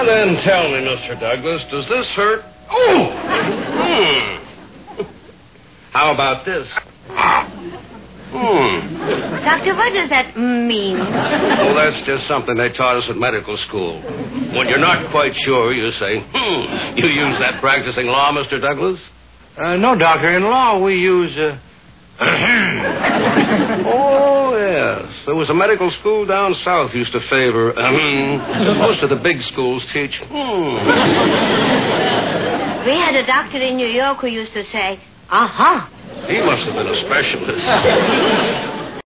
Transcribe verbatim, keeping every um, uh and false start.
then tell me, Mister Douglas, does this hurt? Oh! Hmm. How about this? Hmm. Doctor, what does that mean? Well, that's just something they taught us at medical school. When you're not quite sure, you say, hmm. You use that practicing law, Mister Douglas? Uh, no, Doctor. In law, we use... Uh... Oh, yes. There was a medical school down south used to favor... Um, most of the big schools teach... Hmm. We had a doctor in New York who used to say, uh-huh. He must have been a specialist.